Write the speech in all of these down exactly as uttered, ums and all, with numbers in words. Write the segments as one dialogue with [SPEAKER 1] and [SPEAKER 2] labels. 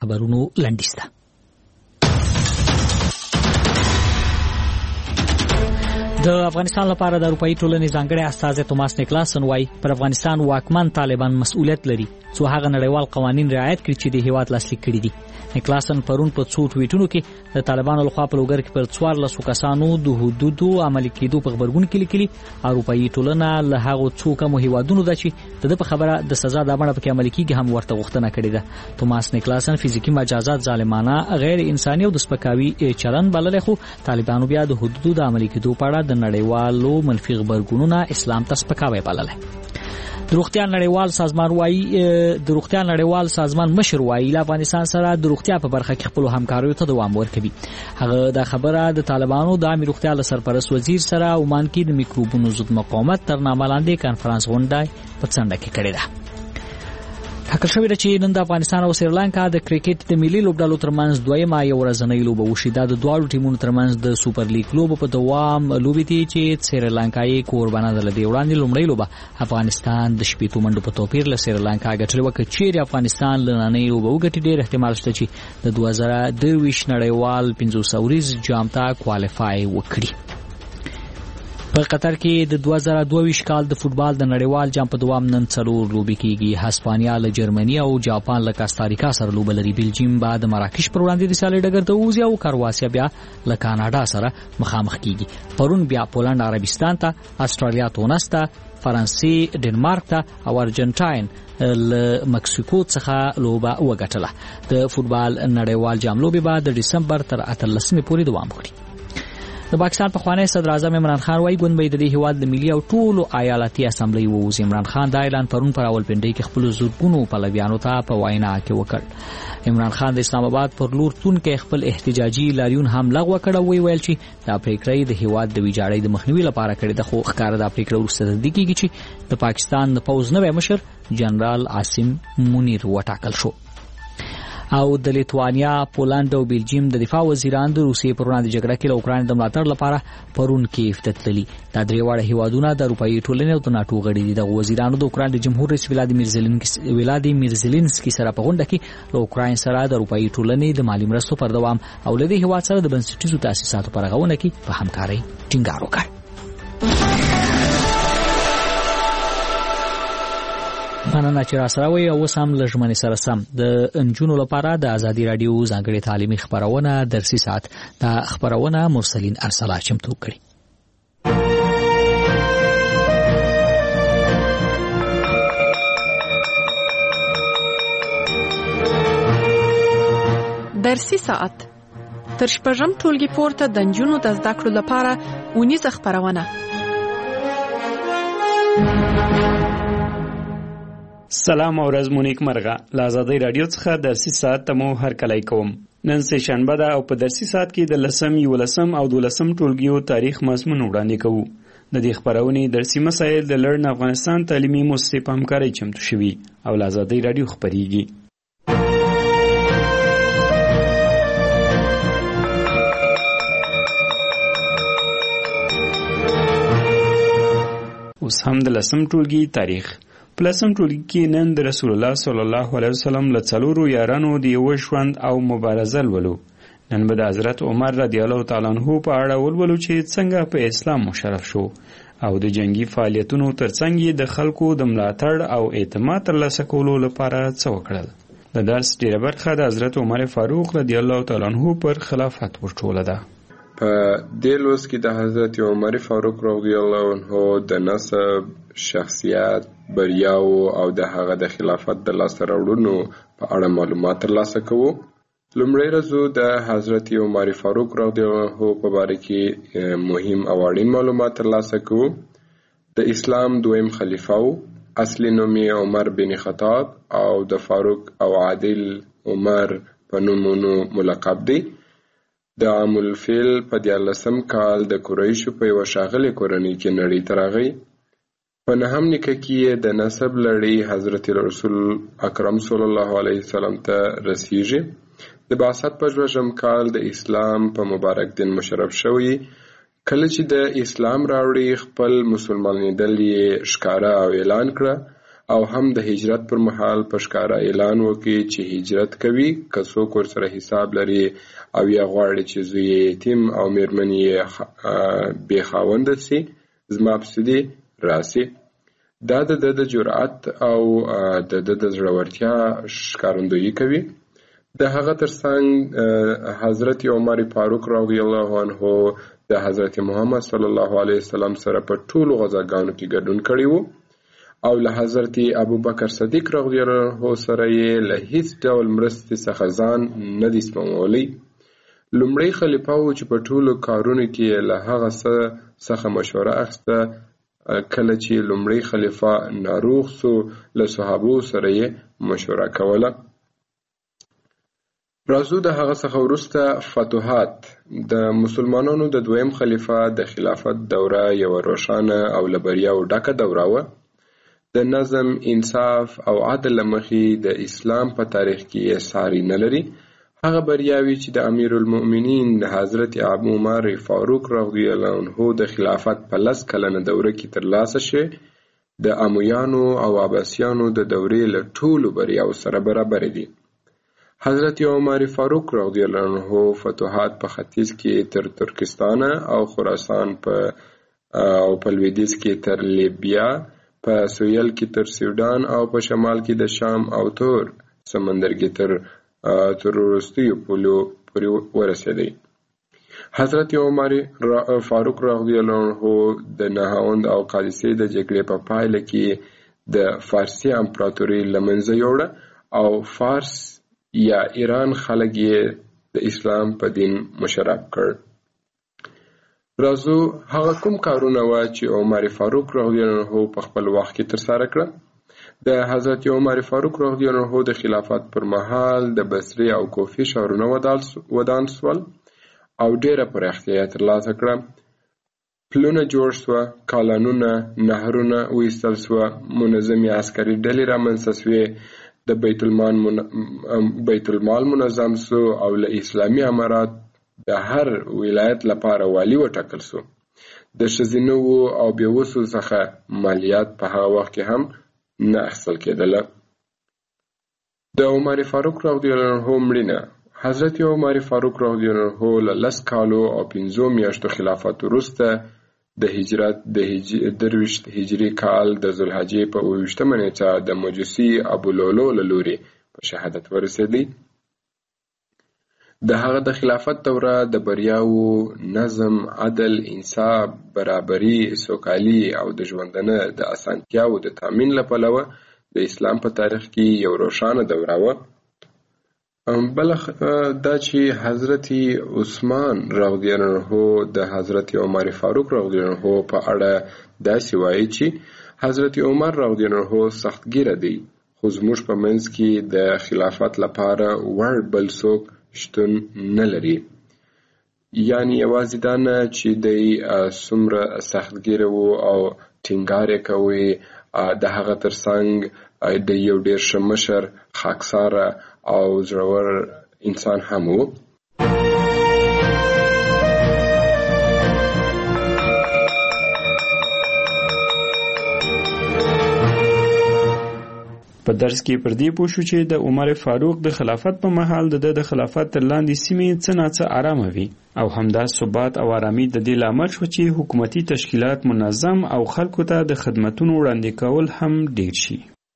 [SPEAKER 1] خبرونو لنډیز ده. د افغانستان لپاره د اروپאי ټولنې ځانګړی استازی توماس نیکلاسن وايي پر افغانستان واکمن طالبان مسؤلیت لري څو هغه نړیوال قوانین رعایت کړي چې د هیواد لاسلیک کړي دي. نیکلاسن پرون په څو ټویټونو کې د طالبانو لخوا په لوګر کې پر څوارلس کسانو د حدودو عملي کېدو په خبرګون کې لیکلي اروپאי ټولنه له هغو څو کم هیوادونو ده چې د په خبره د سزا د امر په عملي کېږي هم ورته غوښتنه کړې ده. توماس نیکلاسن فزیکی مجازات ظالمانه غیر انساني او د سپکاوي چلن بللی خو طالبانو بیا د حدودو د عملي کېدو په اړه د نړیوالو منفي خبرګونونه اسلام ته سپکاوی بللی. د روغتیا نړیوال سازمان وايي د روغتیا نړیوال سازمان مشر وايي له افغانستان سره د روغتیا په برخه کې خپل همکاریو ته دوام ورکوي. هغه د خبره د طالبانو د عامه روغتیا له سرپرست وزیر سره عمان کې د میکروبونو ضد مقاومت تر نامه لاندې کانفرنس غونډه په څنډه کې کړې ده. ټاکل شوې ده چې نن د افغانستان او سریلانکا د کرکټ د ملي لوبډلو ترمنځ دویمه یو ورځنۍ لوبه وشي. دا د دواړو ټیمونو ترمنځ د سوپر لیګ لوبه په دوام لوبې دي چې سریلانکایي کوربانه ده. د وړاندې لومړۍ لوبه افغانستان د شپېتو منډو په توپیر له سریلانکا ګټلې وه. که چیرې افغانستان له نننۍ لوبه وګټي ډېر احتمال شته چې د دوه زره درویشت نړیوال پنځوس اوریز جام ته کوالیفای وکړي. په قطر کې د دوه زره دوه ویشت کال د فوتبال د نړیوال جام په دوام نن څلور لوبې کېږي. هسپانیا له جرمني او جاپان له کاستاریکا سره لوبه لري. بلجیم بعد مراکش پر وړاندې د سیالۍ ډګر ته وځي او کرواسیا بیا له کاناډا سره مخامخ کېږي. پرون بیا پولند عربستان ته، استرالیا تونس ته، فرانسې ډنمارک ته او ارجنټاین له مکسیکو څخه لوبه وګټله. د فوتبال نړیوال جام لوبې به د ډسمبر تر اتلسمې پورې دوام وکړي. د پاکستان پخوانی صدر اعظم عمران خان وايي ګوند به د دې هیواد د ملي او ټولو ایالتي اسمبلی ووځي. عمران خان دا اعلان پرون پر راولپنډۍ کې خپل زورګونو پلویانو ته په وینا کې وکړ. عمران خان د اسلام آباد پر لور تون کې خپل احتجاجي لاریون هم لغوه کړ او ویل چې دا پریکړه د هیواد د ویجاړۍ د مخنیوي لپاره کړې ده. خو ښکاره دا پریکړه وروسته تصدیق کیږي چې د پاکستان د پوځ نوی مشر جنرال عاصم منیر وټاکل شو. او د لیتوانیا، پولند او بلجیم د دفاع وزیران د روسیې پر وړاندې جګړه کې له اوکراین د ملاتړ لپاره پرون کیف ته تللي. دا درې واړه هیوادونه د اروپאי ټولنې او د ناټو غړي دي. د وزیرانو د اوکراین د جمهور رئیس ولادیمیر زيلنسکي ولادیمیر زيلنسکي سره په غونډه کې له اوکراین سره د اروپאי ټولنې د مالی مرستو پر دوام او له دې هیواد سره د بنسټیزو تاسیساتو پر غوونه کې په همکارۍ ټینګار وکړ. مننه چې را سره وي. او اوس هم له ژمنې سره سم د انجونو لپاره د ازادي راډیو ځانګړې تعلیمي خپرونه درسي ساعت دا خپرونه مرسلین ارسلا چمتو کړي.
[SPEAKER 2] درسي ساعت تر شپږم ټولګي پورته د انجونو د زده کړو لپاره اونیزه خپرونه.
[SPEAKER 3] سلام او ورځ مو نیک مرغه. له ازادۍ راډیو څخه درسي ساعت ته مو هرکلی کوم. نن سه شنبه ده او په درسي ساعت کې د لسم، یولسم او دولسم ټولګیو تاریخ مضمون وړاندې کوو. د دې خپرونې درسي مسایل د لړن افغانستان تعلیمي مؤسسې په همکارۍ چمتو شوي او له ازادۍ راډیو خپریږي. اوس هم د لسم ټولګي تاریخ. په لسم ټولګي کې نن د رسول الله صلی الله علیه وسلم له څلورو یارانو د یوه ژوند او مبارزه لولو. نن به د حضرت عمر رضی الله تعالی عنه په اړه ولولو چې څنګه په اسلام مشرف شو او د جنگي فعالیتونو ترڅنګ یې د خلکو د ملاتړ او اعتماد ترلاسه کولو لپاره څه وکړل. د درس ډیره برخه د حضرت عمر فاروق رضی الله تعالی عنه پر خلافت ورټوله ده.
[SPEAKER 4] په دې لوست کې د حضرت عمر فاروق رضی الله عنه د نسب، شخصیت، بریاو او د هغه د خلافت د لاسته راوړنو په اړه معلومات ترلاسه کوو. لومړی رزو د حضرت عمر فاروق رضی الله عنه په باره کې مهم او اړین معلومات ترلاسه کوو. د اسلام دویم خلیفه و. اصلي نوم یې عمر بن خطاب او د فاروق او عادل عمر په نومونو ملقب دی. د عام الفیل په دیارلسم کال د قریشو په یوه ښاغلې کورنۍ کې نړۍ ته راغی. په نهم نیکه کې د نسب لړۍ حضرت رسول اکرم صلی الله علیه وسلم ته رسیږي. د بعثت په شپږم کال د اسلام په مبارک دین مشرف شوی. کله چې د اسلام راوړي خپل مسلمانېدل یې ښکاره او اعلان کړه او هم د هجرت پر مهال په ښکاره اعلان وکړي چې هجرت کوي، که څوک ورسره حساب لري او یا غواړي چې زوی یې یتیم او میرمن یې بې خاونده سي، زما پسې دې راسي. دا د ده د جرأت او د ده د زړورتیا ښکارندویي کوي. د هغه ترڅنګ حضرت عمر فاروق رضی الله عنه د حضرت محمد صلی الله علیه وسلم سره په ټولو غزاګانو کې ګډون کړی وو او له حضرت ابوبکر صدیق رضی الله عنه سره یې له هیڅ ډول مرستې څخه ځان نه دی سپمولی. لومړی خلیفه و چې په ټولو کارونو کې له هغه څخه مشوره اخیسته. کله چې لومړی خلیفه ناروغ سو، له صحابو سره یې مشوره کوله. راځو د هغه څخه وروسته فتوحات. د مسلمانانو د دویم خلیفه د خلافت دوره یوه روښانه او له بریاوو ډکه دوره وه. د نظم، انصاف او عدل له مخې د اسلام په تاریخ کې یې ساری نه لري. هغه بریاوې چې د امیر المؤمنین حضرت ابو عمر فاروق رضی الله عنه د خلافت په لس کلنه دوره کې ترلاسه شوې، د امویانو او عباسیانو د دورې له ټولو بریاوو سره برابر دي. حضرت عمر فاروق رضی الله عنه فتوحات په ختیځ کې تر ترکستان او خراسان په او په لویدیځ کې تر لیبیا، په سویل کې تر سوډان او په شمال کې د شام او تور سمندر کې تر تر وروستیو پولو پورې ورسېدی. حضرت عمر فاروق رضی الله عنه د نهاوند او قادسیې د جګړې په پایله کې د فارسي امپراتوري له منځه یوړه او فارس یا ایران خلک یې د اسلام په دین مشرف کړ. راځو هغه کوم کارونه وه چې عمر فاروق رضی الله عنه په خپل وخت کې ترسره کړه. د حضرت عمر فاروق رضی الله عنه د خلافت پر مهال د بصرې او کوفې ښارونه ودان سول او ډیره پراختیا ترلاسه کړه. پلونه جوړ سوه، کالانونه، نهرونه وایستل سوه، منظمې عسکري ډلې رامنځته سوې، د بیت المال من... بیت المال منظم سو او له اسلامي امارات د هر ولایت لپاره والی وټاکل سو. د ښځینه او بېوسو څخه مالیات په هغه وخت کې هم نه اخیستل کېدله. د عمر فاروق رضی الله عنه مړینه. حضرت عمر فاروق رضی الله عنه له لس کالو او پنځو میاشتو خلافت وروسته د هجرت د درویشت هجري کال د ذوالحجې په اووه ویشتمه نېټه د مجوسي ابولولو له لورې په شهادت ورسېدی. د هغه د خلافت دوره د بریاوو، نظم، عدل، انصاف، برابري، سوکالي او د ژوندانه د اسانتیاوو د تامین له پلوه د اسلام په تاریخ کې یو روښانه دوره وه. بله دا چې حضرت عثمان رضی الله عنه د حضرت عمر فاروق رضی الله عنه په اړه داسې وایي چې حضرت عمر رضی الله عنه سختګیره دی، خو زموږ په منځ کې د خلافت لپاره وړ بل څوک شتون نه لري. یعنی یوازې دا نه چې دی څومره سختګیره و او ټینګار یې کوي، د هغه ترڅنګ د یو ډېر ښه مشر، خاکساره او زړور انسان هم و.
[SPEAKER 3] په درس کې پر دې پوه شو چې د عمر فاروق د خلافت په مهال د د خلافت تر لاندې سیمې څه ناڅه آرامه وي او همدا ثبات او آرامي د دې لامل شو چې حکومتي تشکیلات منظم او خلکو ته د خدمتونو وړاندې کول هم ډیر شي.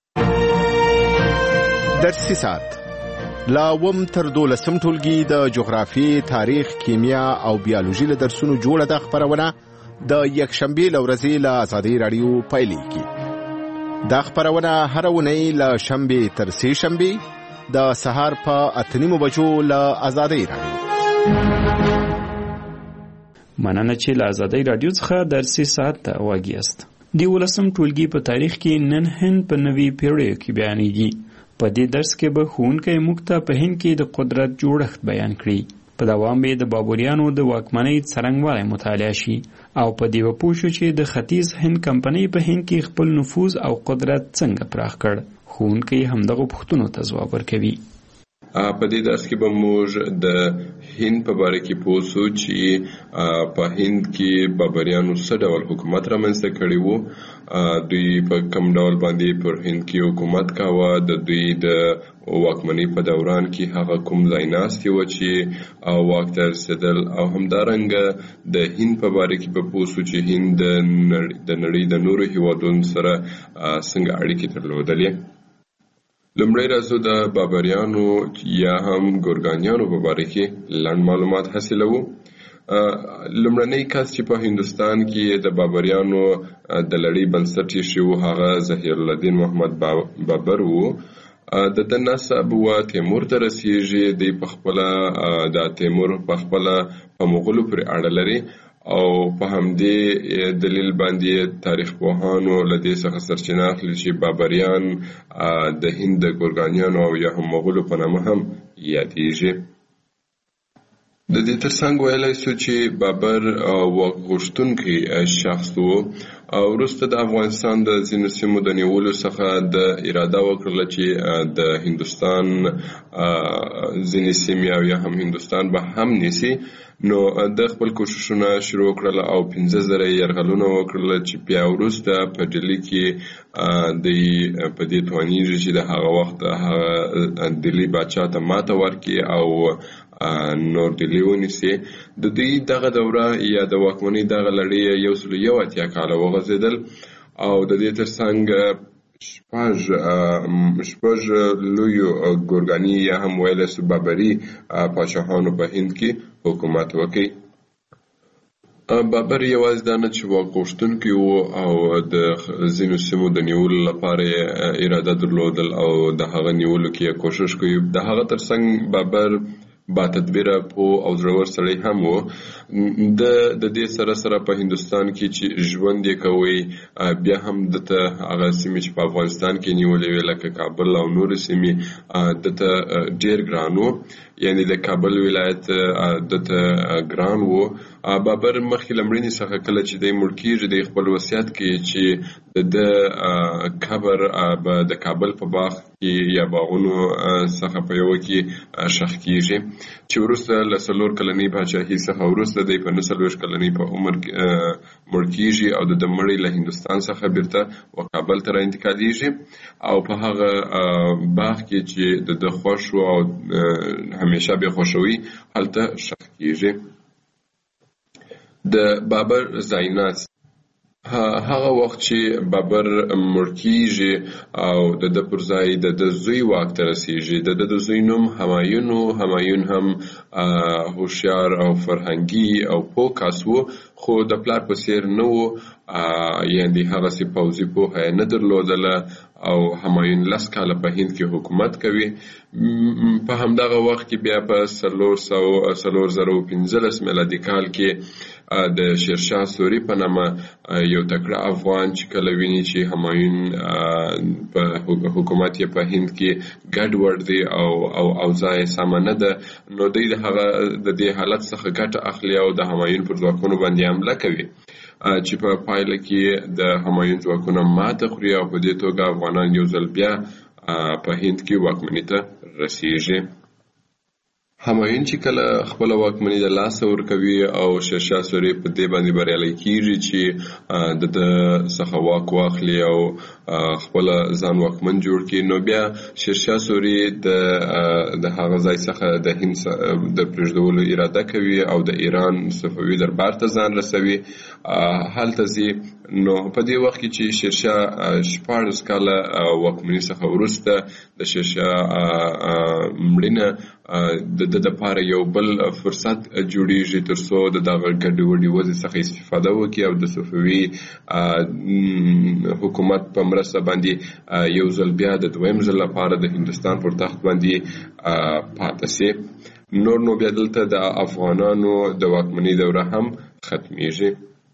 [SPEAKER 5] درسي ساعت لا وم تر دولسم ټولګي د جغرافي، تاریخ، کیمیا او بیولوژي له درسونو جوړه د خبرونه د یکشنبه لورځي له آزادۍ رادیو پایلیږي. دا خبرونه هر ونی له شنبه تر سه شنبه د سهار په اته نیمو بجو له آزادۍ رادیو.
[SPEAKER 3] مننه چې له آزادۍ رادیو څخه درسي ساعت ته واګیاست. دی ولسم ټولګي په تاریخ کې نن هند په نوي پیړیو کې بیانېږي. په دې درس کې به ښوونکی موږ ته په هند کې د قدرت جوړښت بیان کړي. په دوام به د بابریانو د واکمنۍ څرنګوالی مطالعه شي او په دې به پوه شو چې د ختیځ هند کمپنۍ په هند کې خپل نفوذ او قدرت څنګه پراخ کړ. ښوونکی همدغو پوښتنو ته ځواب ورکوي.
[SPEAKER 4] په دې درس کې به موږ د هند په باره کې پوه شو چې په هند کې بابریانو څه ډول حکومت رامنځته کړی وو، دوی په کوم ډول باندې پر هند کې حکومت کاوه، د دوی د واکمنۍ په دوران کې هغه کوم ځای ناستې وه چې واک ته رسېدل، او همدارنګه د هند په باره کې به پوه شو چې هند د نړۍ د نورو هیوادونو سره څنګه اړیکې درلودلې. لومړی راځو د بابریانو یا هم ګورګانیانو په باره کې لنډ معلومات حاصلوو. لومړنی کس چې په هندوستان کې د بابریانو د لړۍ بنسټ ایښی و هغه ظهیر الدین محمد بابر و. د ده نسب و تیمور ته رسیږي. دی په خپله د تیمور په خپله په مغولو پورې اړه لري او په همدې دلیل باندې تاریخ پوهانو له دې څخه سرچینه اخلي چې بابریان د هند د ګورګانیانو او یا هم مغولو په نامه هم یادیږي. د دې ترڅنګ ویلی سو چې بابر واک غوښتونکی شخص و او وروسته د افغانستان د ځینو سیمو د نیولو څخه د اراده وکړله چې د هندوستان ځینې سیمې او یا هم هندوستان به هم نیسي. نو د خپل کوششونه شروع کړل او پنځه زره یرغلونه وکړل چې بیا وروسته په ډیلي کې د په دې توانیږي چې د هغه وخت هغه دلی باچا ته ماته ورکړي او نور ډیلي ونیسي. د دوی دغه دوره یا د واکمنۍ دغه لړۍ یو سل یو اتیا کاله وغځېدل او د دې ترڅنګ شپږ شپږ لویو ګورګاني یا هم ویلی سو بابري پاچاهانو په هند کې حکومت وکړي. بابر یوازې دا نه چې واک غوښتونکی و او د ځینو سیمو د نیولو لپاره اراده درلودل او د هغه نیولو کې کوشش کوي. د هغه ترڅنګ بابر با تدبیره پو او زړور سړی هم و. د د دې سره سره په هندوستان کې چې ژوند یې کوي بیا هم دته هغه سیمې چې په افغانستان کې نیولې وې لکه کابل او نورې سیمې دته ډېر ګران و، یعنی د کابل ولایت دته ګران و. بابر مخکې له مړینې څخه کله چې دی مړ کېږي دی خپل وصیت کوي چې د قبر به د کابل په باغ کې یا باغونو څخه په یوه کې ښخ کېږي چې وروسته له څلور کلنۍ پاچاهۍ څخه وروسته دی په نهه څلوېښت کلنۍ په عمر مړ کېږي او د ده مړی له هندوستان څخه بیرته و کابل ته راانتقالېږي او په هغه باغ کې چې د ده خوښ و او همیشه بې خوښوي هلته ښخ کېږي. د بابر ځایناست هغه وخت چې بابر مړ کېږي او د ده پر ځای د ده زوی واک ته رسېږي. د ده د زوی نوم همایون و. همایون هم هوښیار او فرهنګي او پوه کس و خو د پلار په څېر نه و، یعنې هغسې پوځي پوهه یې نه درلودله او همایون لس کاله په هند کې حکومت کوي. په همدغه وخت کې بیا په څلور سوه څلور زره او پنځلس میلادي کال کې د شیرشاه سوري په نامه یو تکړه افغان چې کله ویني چې همایون په حکومت یې په هند کې ګډوډ دی او او اوضاع یې سمه نه ده، نو دوی د هغه د دې حالت څخه ګټه اخلي او د همایون پر ځواکونو باندې حمله کوي چې په پایله کې د همایون ځواکونه ماته خوري او په دې توګه افغانان یو ځل بیا په هند کې واکمنۍ ته رسېږي. همایون چې کله خپل واکمنۍ د لاسه ورکوي او شیرشاه سوري په دې باندې بریالی کېږي چې د ده څخه واک واخلي او خپل ځان واکمن جوړ کړي، نو بیا شیرشاه سوري د د هغه ځای څخه د هند د پرېږدولو اراده کوي او د ایران صفوي دربار ته ځان رسوي. هلته ځي. نو په دې وخت کې چې شیرشاه شپاړس کاله واکمنۍ څخه وروسته د شیرشاه مړینه د ده دپاره یو بل فرصت جوړیږي تر څو د دغه ګډوډې وضع څخه استفاده وکړي او د صفوي حکومت په مرسته باندې یو ځل بیا د دویم ځل لپاره د هندوستان پر تخت باندې پاتې سي. نور نو بیا دلته د افغانانو د واکمنۍ دوره هم ختمیږي.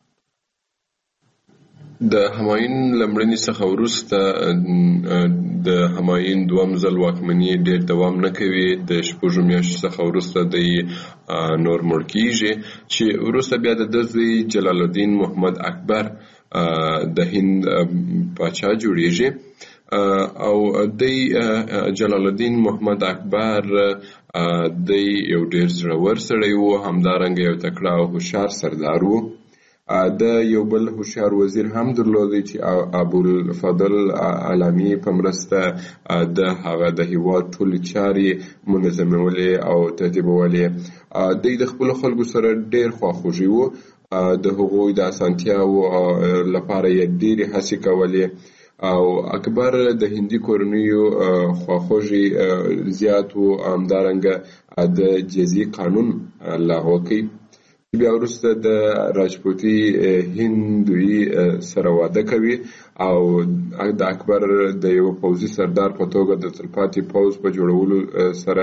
[SPEAKER 4] د همایون له مړینې څخه وروسته د همایون دویم ځل واکمني ډېر دوام نه کوي. د شپږو میاشتو څخه وروسته دی نور مړ کېږي چې وروسته بیا د ده زوی جلال الدین محمد اکبر د هند پاچا جوړیږي. او دی جلال الدین محمد اکبر دی یو ډیر زړور سړی و، همدارنګه یو تکړه او هوښیار سردار و. د یو بل هوښیار وزیر هم درلودی چې ابوالفضل علامي په مرسته د هغه د هیواد ټولې چارې منظمولې او ترتیبولې. دی د خپلو خلکو سره ډیر خواخوږي و، د هغوی د اسانتیاو لپاره یې ډیرې هڅې کولې او اکبر د هندي کورنیو خواخوږي زیات و. همدارنګه د جزیې قانون لغوه کړ چې بیا وروسته د راجپوتي هندوی سره واده کوي او د اکبر د یو پوځي سردار په توګه د تلپاتې پوځ په جوړولو سره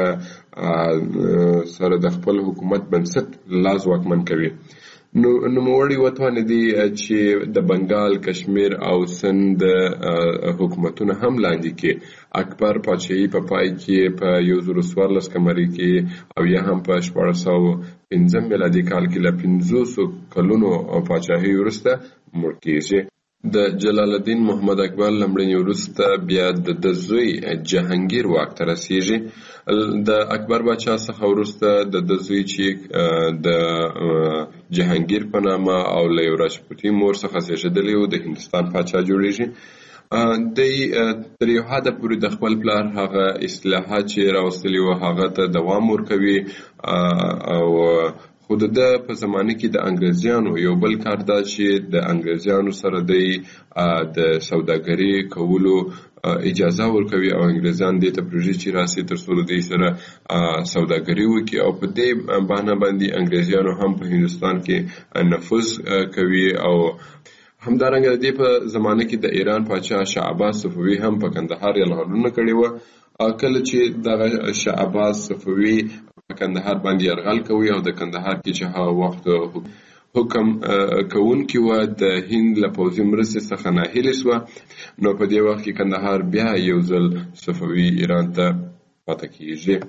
[SPEAKER 4] سره د خپل حکومت بنسټ لاس واکمن کوي. نو نوموړي وتوانېدي چې د بنګال، کشمیر او سند حکومتونه هم لاندې کړي. اکبر پاچاهي په پای کې په یو زر څوارلس قمري کې او یا هم په شپاړس سوه پنځم میلادي کال کې له پنځوسو کلونو پاچاهي وروسته مړ کېږي. د جلال الدین محمد اکبر لمړني وروسته بیا د د زوی جهانګیر واک ته رسیږي. د اکبر باچا څخه وروسته د د زوی چې د جهانګیر په نامه او له یو راجپوتي مور څخه زیږېدلی و د هندوستان پاچا جوړیږي. دی تر یو حده پورې د خپل پلار هغه اصلاحات چې راوستلي و هغه ته دوام ورکوي او خو د ده په زمانه کې د انګریزیانو یو بل کار دا چې د انګریزیانو سره دی د سوداګري کولو اجازه ورکوي او انګریزان دې ته پروژې چې راسي تر څو د دې سره سوداګري وکړي او په دې بهانه باندې انګریزیانو هم په هندوستان کې نفوذ کوي. او همدارنګه د دې په زمانه کې د ایران پاچا شاه عباس صفوي هم په کندهار یرغلونه کړي وو. کله چې دغه شاه عباس صفوي په کندهار باندې یرغل کوي او د کندهار کې چې هغه وخت حکم کوونکی و د هند له پوځي مرستې څخه ناهیلې شوه، نو په دې وخت کې کندهار بیا یو ځل صفوي ایران ته پاتې کېږي.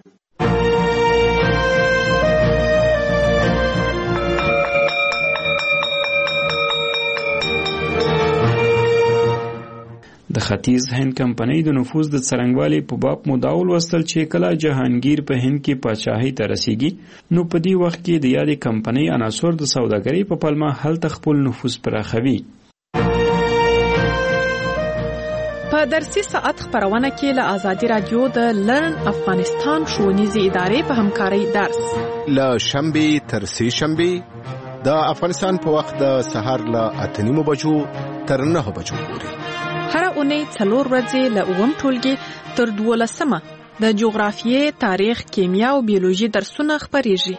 [SPEAKER 3] د ختیځ هند کمپنۍ د نفوذ د څرنګوالي په باب مدعا ولوستل چې کله جهانګیر په هند کې پاچاهۍ ته رسیږي نو په دې وخت کې د یادې کمپنۍ عناصر د سوداګرۍ په پلمه هلته خپل نفوذ پراخوي.
[SPEAKER 2] په درسي ساعت خبرونه کې له آزادي رادیو د لرن افغانستان ښوونیزې ادارې په همکارۍ درس
[SPEAKER 5] له شنبې تر سې شنبې د افغانستان په وخت د سهار له اته نیمو بجو تر نهه بجو پورې
[SPEAKER 2] هره اونۍ څلور ورځې له اووم ټولګي تر دولسمه د جغرافیې، تاریخ، کیمیا او بیولوژي درسونه خپریږي.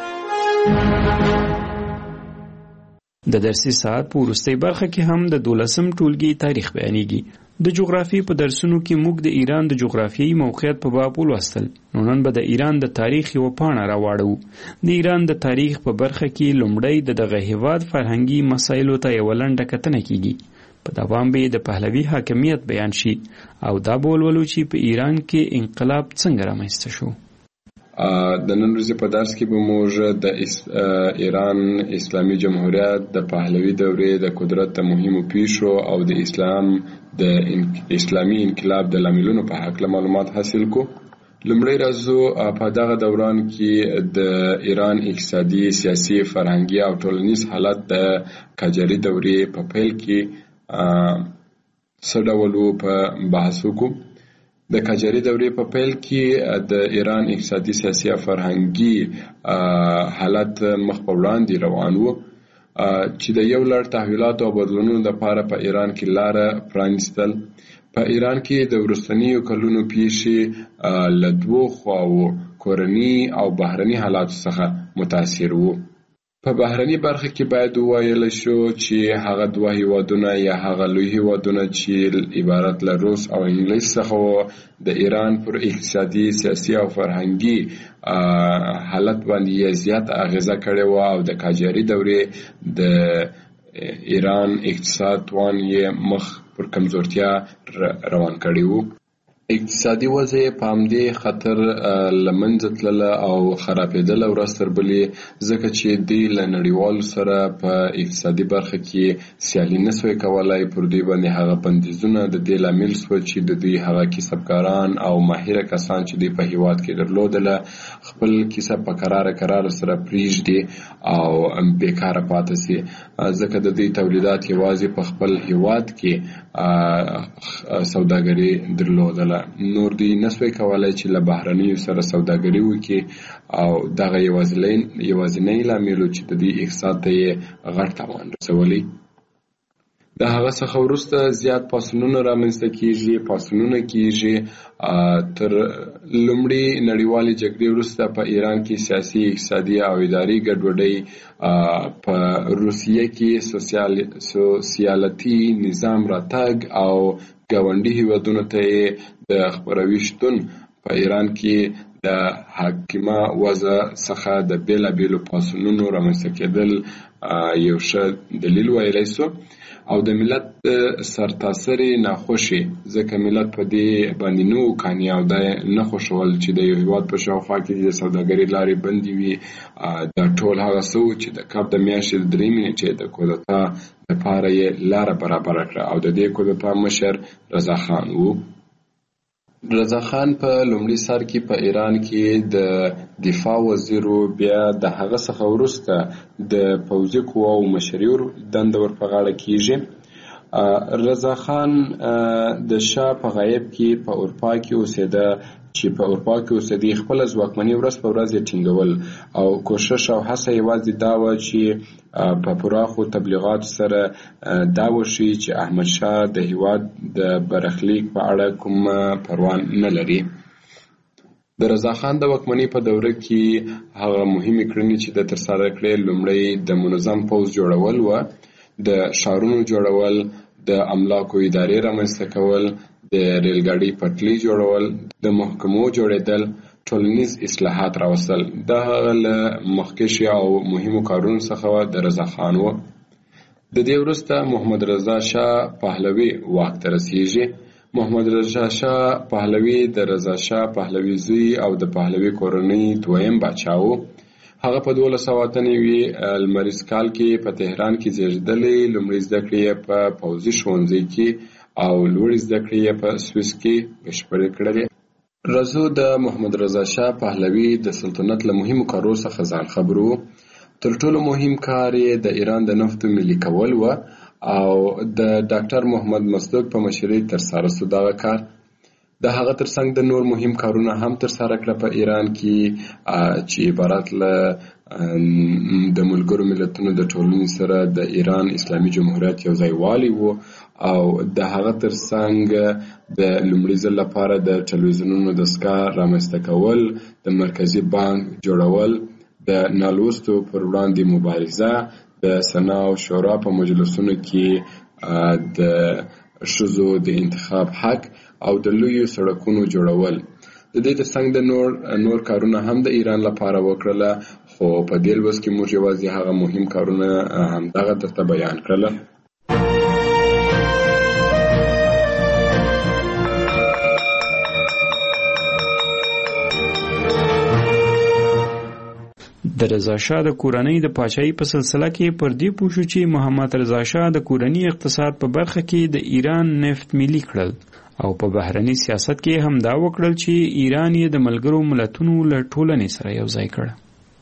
[SPEAKER 3] د درسي ساعت په وروستۍ برخه کې هم د دولسم ټولګي تاریخ بیانېږي. د جغرافیې په درسونو کې موږ د ایران د جغرافیایي موقعیت په باب ولوستل. نو نن به د ایران د تاریخ یوه پاڼه راواړو. د ایران د تاریخ په برخه کې لومړی د دغه هیواد فرهنګي مسایلو ته یوه لنډه کتنه کیږي. په دوام به د پهلوي حاکمیت بیان شي او دا به ولولو چې په ایران کې انقلاب څنګه رامنځته شو.
[SPEAKER 4] د نن ورځې په درس کې به موږ د ایران اسلامي جمهوریت د پهلوي دورې د قدرت د مهمو پیښو او د اسلام د اسلامي انقلاب د لاملونو په هکله معلومات حاصل کو. لومړی راځو په دغه دوران کې د ایران اقتصادي، سیاسي، فرهنګي او ټولنیز حالت د قاجاري دورې په پیل کې څه ډول و په بحث وکړو. د قاجاري دورې په پیل کې د ایران اقتصادي، سیاسي او فرهنګي حالت مخ په وړاندې روان و چې د یو لړ تحولاتو او بدلونونو لپاره په ایران کې لاره پرانیستل. په ایران کې د وروستنیو کلونو پیښې له دوو خواوو کورني او بهرني حالاتو څخه متاثر وو. په بهرني برخه کې باید وویل شو چې هغه دوه هیوادونه یا هغه لوی هیوادونه چې عبارت له روس او انګلیس څخه د ایران پر اقتصادي، سیاسي او فرهنګي حالت باندې زیات اغیزه کړې و او د قاجاري دورې د ایران اقتصاد توان یې مخ پر کمزورتیا روان کړی وو. اقتصادي وضع په همدې خطر له منځه تلله او خرابېدله ورځ تر بلې، ځکه چې دوی له نړیوالو سره په اقتصادي برخه کې سیالي نه سوی کولی. پر دوی باندې هغه بندیزونه د دې لامل سوه چې د دوی هغه کسبګاران او ماهره کسان چې دوی په هیواد کې درلودله خپل کسب په قراره قراره سره پرېږدي او بیکاره پاتې سي، ځکه د دوی تولیدات یوازې په خپل هیواد کې سوداګري درلودله. نور دوی نسوی کولای چې له بهرنیو سره سوداګري وکړي او دغه یوازینی لامل چې د دې اقتصاد ته یې غټ تاوان رسولی. د هغه څخه وروسته زیات پاڅونونه رامنځته کیږي پاڅونونه کیږي تر لومړۍ نړیوالې جګړې وروسته په ایران کې سیاسي، اقتصادي او اداري ګډوډۍ، په روسیه کې سوسیالتي نظام راتګ او ګاونډي هیوادونو ته د خپروي شتون په ایران کې د حاکمه وضع څخه د بېلابېلو پاڅونونو رامنځته کېدل یو ښه دلیل ویلی سو، او د ملت سرتاسرې ناخوشي، ځکه ملت په دې باندې نه و قانع او دا نه خوښول چې د یو هیواد په شاوخوا کې د سوداګرۍ لارې بندې وي. دا ټول هغه څه و چې د کب د میاشتې د درې نیټې د کودتا لپاره یې لاره برابره کړه، او د دې کودتا مشر رضا خان و. رضا خان په لومړي سر کې په ایران کې د دفاع وزیر و، بیا د هغه څخه وروسته د پوځي قواو مشري دنده ور په غاړه کیږي. رضا خان د شاه په غایب کې په اروپا کې اوسېده، چې په اروپا کې اوسېدی خپل ځواکمني ورځ په ورځ یې ټینګول، او کوشش او هڅه یوازې دا وه چې په پراخو تبلیغاتو سره دا وشي چې احمد شاه د هیواد د برخلیک په اړه کوم پروا نه لري. د رضا خان د واکمنۍ په دوره کې هغه مهمې کړنې چې د ترسره کړې، لومړی د منظم پوځ جوړول و، د ښارونو جوړول، د املاکو ادارې رامنځته کول، د ریلګاډۍ پټلۍ جوړول، د محکمو جوړېدل، ټولنیز اصلاحات راوستل. دا هغه له مخکښو او مهمو کارونو څخه د رضا خان و. د دې وروسته محمد رضا شاه پهلوي واک ته رسیږي. محمد رضا شاه پهلوي د رضا شاه پهلوي زوی او د پهلوي کورنۍ دویم باچا و. هغه په دولس سوه اته نوي لمریز کال کې په تهران کې زیږېدلی. لومړۍ زده کړې یې په پوځي ښوونځي کې او لوړې زده کړې یې په سویس کې بشپړې کړلې. رضا د محمد رضا شاه پهلوي د سلطنت له مهمو کارو څخه ځان خبر و. تر ټولو مهم کار یې د ایران د نفتو ملي کول و، او د ډاکټر محمد مصدق په مشرۍ ترسره سو دغه کار. د هغه ترڅنګ د نور مهم کارونه هم ترسره کړه په ایران کې، چې عبارت له د ملګرو ملتونو د ټولنې سره د ایران اسلامي جمهوریت یو ځای والی و، او د هغه ترڅنګ د لومړي ځل لپاره د ټلویزیونونو دستګاه رامنځته کول، د مرکزي بانک جوړول، د نالوستو پر وړاندې مبارزه، د سنا او شورا په مجلسونو کې د ښځو د انتخاب حق او د لویو سړکونو جوړول. د دې ترڅنګ د نور نور کارونه هم د ایران لپاره وکړله، خو په دې لوست کې موږ یوازې هغه مهم کارونه همدغه درته بیان کړله.
[SPEAKER 3] د رضا شاه د کورنۍ د پاچاهۍ په سلسله کې پر دې پوه شو چې محمد رضا شاه د کورني اقتصاد په برخه کې د ایران نفت ملي کړل، او په بهرني سیاست کې هم دا وکړل چې ایران یې د ملګرو ملتونو له ټولنې سره یو ځای کړ.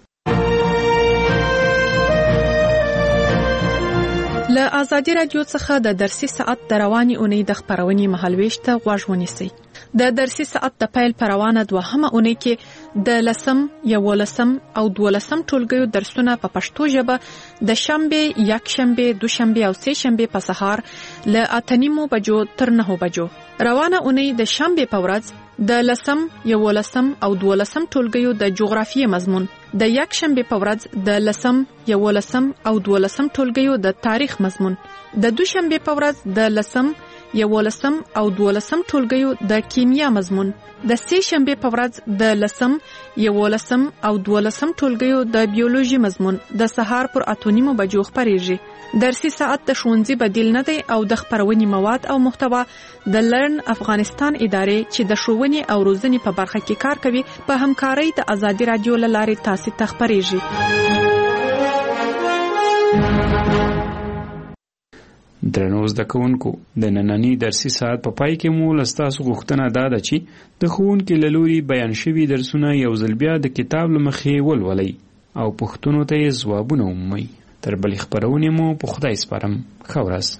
[SPEAKER 2] له ازادي رادیو څخه د درسي ساعت د رواني اونۍ د خبرونې مهالويش ته غوږ ونیسئ. د درسي ساعت د پیل پر روانه دوهمه اونۍ کې د لسم، یولسم او دولسم ټولګیو درسونه په پښتو ژبه د شنبه، یکشنبه، دوشنبه او سه شنبه په سهار له اته نیمو بجو تر نهو بجو. روانه اونۍ د شنبه په ورځ د لسم، یولسم او دولسم ټولګیو د جغرافیې مضمون، د یکشنبه په ورځ د لسم، یولسم او دولسم ټولګیو د تاریخ مضمون، د دوشنبه په ورځ د لسم، یولسم او دولسم ټولګیو د کیمیا مضمون، د سه شنبه په ورځ د لسم، یولسم او دولسم ټولګیو د بیولوژي مضمون د سهار پر اتونیمو بجو خبرېږي. درسي ساعت د ښوونځي بدیل نه دی او د خبرونې مواد او محتوا د لرن افغانستان ادارې چې د ښوونې او روزنې په برخه کې کار کوي په همکارۍ د ازادي رادیو له لارې تاسو ته خبرېږي.
[SPEAKER 3] درنو زده کوونکو، د نننی درسي ساعت په پای کې مو له ستاسو غوښتنه دا ده چې د ښوونکي له لوري بیان شوي درسونه یو ځل بیا د کتاب له مخې ولولئ او پوښتنو ته یې ځوابونه ومومئ. تر بلې خپرونې مو په خدای سپارم. ښه ورځ.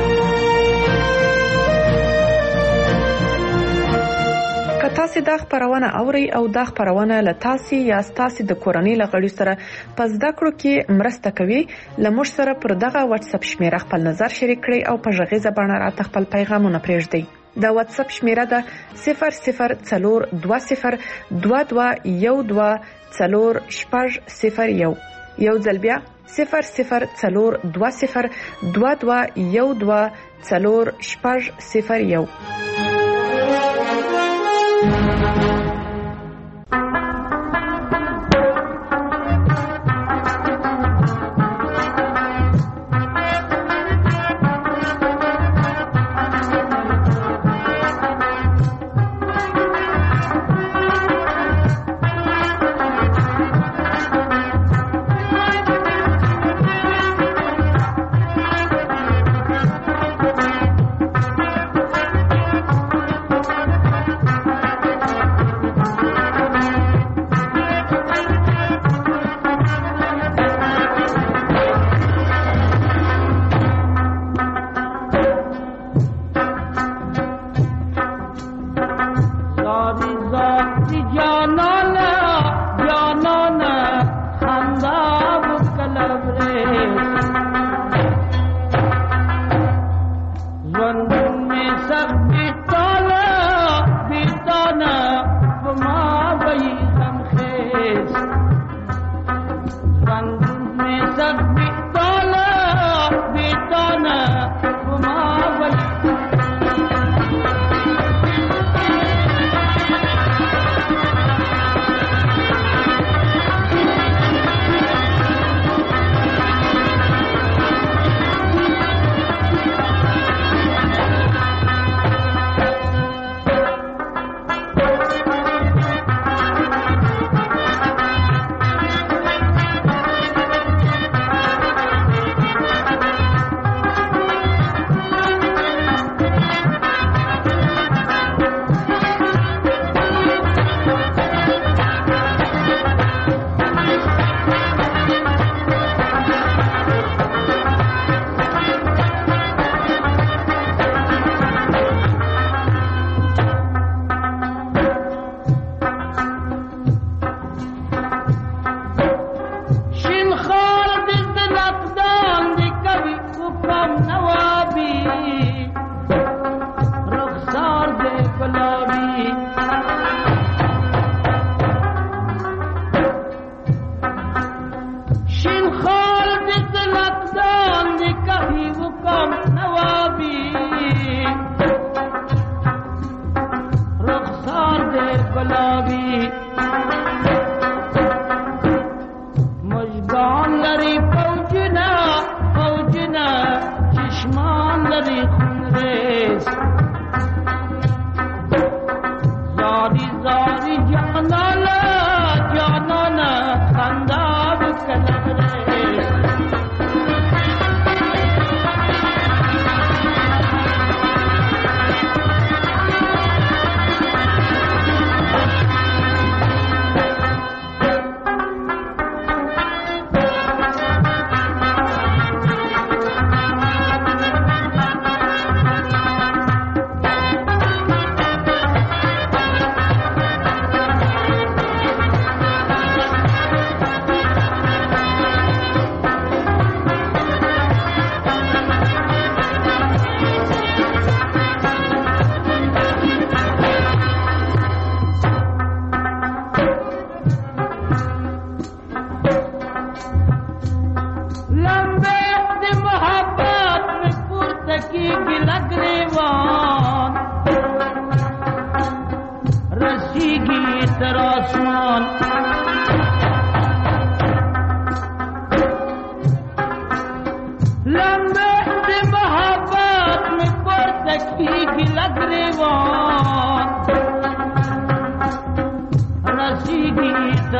[SPEAKER 2] که تاسو دا خبرونه اورئ او دا خبرونه له تاسو یا تاسو د کورنۍ له غړي سره په زده کړو کې مرسته کوي، لمر سره پر دغه واتس اپ شمیره خپل نظر شریک کړئ او په ژغیزه باندې راته خپل پیغامونه پرېږدئ. د واتس اپ شمیره ده صفر صفر څلور دوه صفر دوه دوه یو دوه څلور شپږ صفر یو. یو ځل بیا صفر صفر څلور دوه صفر دوه دوه یو دوه څلور شپږ صفر یو.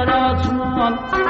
[SPEAKER 6] براتون